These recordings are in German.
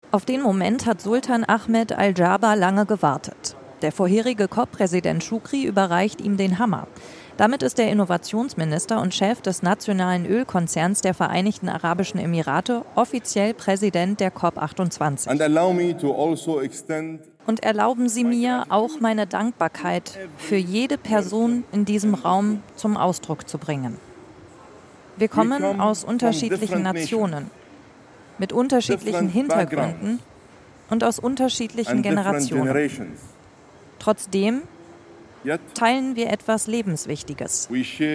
Auf den Moment hat Sultan Ahmed Al-Jaber lange gewartet. Der vorherige COP-Präsident Shukri überreicht ihm den Hammer. Damit ist der Innovationsminister und Chef des nationalen Ölkonzerns der Vereinigten Arabischen Emirate offiziell Präsident der COP28. Und erlauben Sie mir, auch meine Dankbarkeit für jede Person in diesem Raum zum Ausdruck zu bringen. Wir kommen aus unterschiedlichen Nationen, mit unterschiedlichen Hintergründen und aus unterschiedlichen Generationen. Trotzdem teilen wir etwas Lebenswichtiges.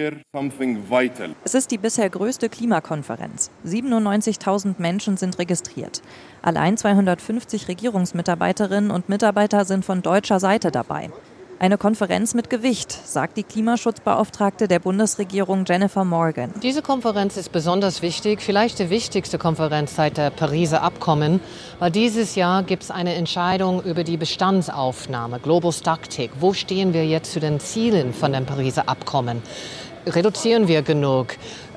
Es ist die bisher größte Klimakonferenz. 97.000 Menschen sind registriert. Allein 250 Regierungsmitarbeiterinnen und Mitarbeiter sind von deutscher Seite dabei. Eine Konferenz mit Gewicht, sagt die Klimaschutzbeauftragte der Bundesregierung Jennifer Morgan. Diese Konferenz ist besonders wichtig, vielleicht die wichtigste Konferenz seit der Pariser Abkommen, weil dieses Jahr gibt es eine Entscheidung über die Bestandsaufnahme, Global Stocktake. Wo stehen wir jetzt zu den Zielen von dem Pariser Abkommen? Reduzieren wir genug?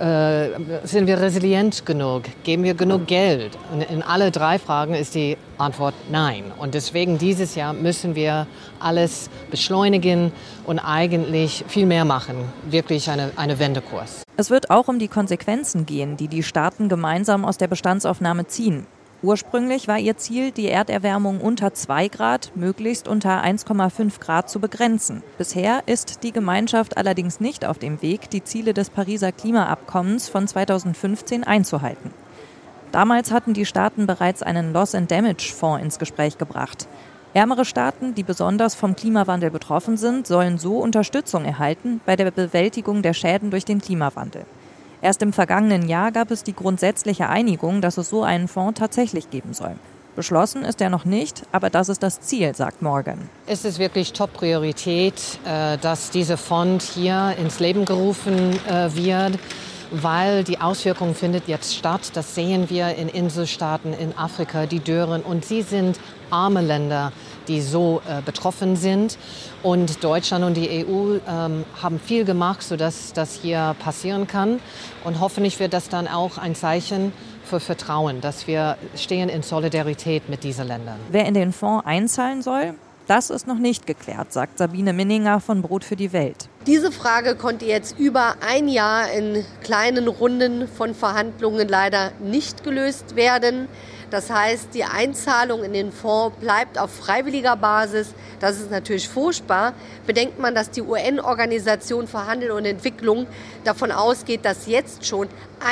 Sind wir resilient genug? Geben wir genug Geld? Und in alle drei Fragen ist die Antwort nein. Und deswegen dieses Jahr müssen wir alles beschleunigen und eigentlich viel mehr machen. Wirklich eine Wendekurs. Es wird auch um die Konsequenzen gehen, die die Staaten gemeinsam aus der Bestandsaufnahme ziehen. Ursprünglich war ihr Ziel, die Erderwärmung unter 2 Grad, möglichst unter 1,5 Grad zu begrenzen. Bisher ist die Gemeinschaft allerdings nicht auf dem Weg, die Ziele des Pariser Klimaabkommens von 2015 einzuhalten. Damals hatten die Staaten bereits einen Loss-and-Damage-Fonds ins Gespräch gebracht. Ärmere Staaten, die besonders vom Klimawandel betroffen sind, sollen so Unterstützung erhalten bei der Bewältigung der Schäden durch den Klimawandel. Erst im vergangenen Jahr gab es die grundsätzliche Einigung, dass es so einen Fonds tatsächlich geben soll. Beschlossen ist er noch nicht, aber das ist das Ziel, sagt Morgan. Es ist wirklich Top-Priorität, dass dieser Fonds hier ins Leben gerufen wird, weil die Auswirkung findet jetzt statt. Das sehen wir in Inselstaaten in Afrika, die Dürren. Und sie sind arme Länder, die so betroffen sind. Und Deutschland und die EU haben viel gemacht, sodass das hier passieren kann. Und hoffentlich wird das dann auch ein Zeichen für Vertrauen, dass wir stehen in Solidarität mit diesen Ländern. Wer in den Fonds einzahlen soll, das ist noch nicht geklärt, sagt Sabine Minninger von Brot für die Welt. Diese Frage konnte jetzt über ein Jahr in kleinen Runden von Verhandlungen leider nicht gelöst werden. Das heißt, die Einzahlung in den Fonds bleibt auf freiwilliger Basis. Das ist natürlich furchtbar. Bedenkt man, dass die UN-Organisation für Handel und Entwicklung davon ausgeht, dass jetzt schon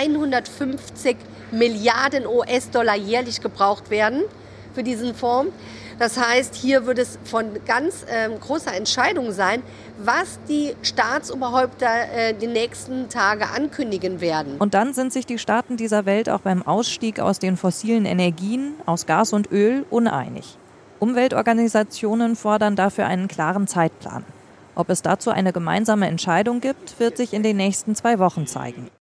150 Milliarden US-Dollar jährlich gebraucht werden für diesen Fonds. Das heißt, hier wird es von ganz großer Entscheidung sein, was die Staatsoberhäupter die nächsten Tage ankündigen werden. Und dann sind sich die Staaten dieser Welt auch beim Ausstieg aus den fossilen Energien, aus Gas und Öl, uneinig. Umweltorganisationen fordern dafür einen klaren Zeitplan. Ob es dazu eine gemeinsame Entscheidung gibt, wird sich in den nächsten 2 Wochen zeigen.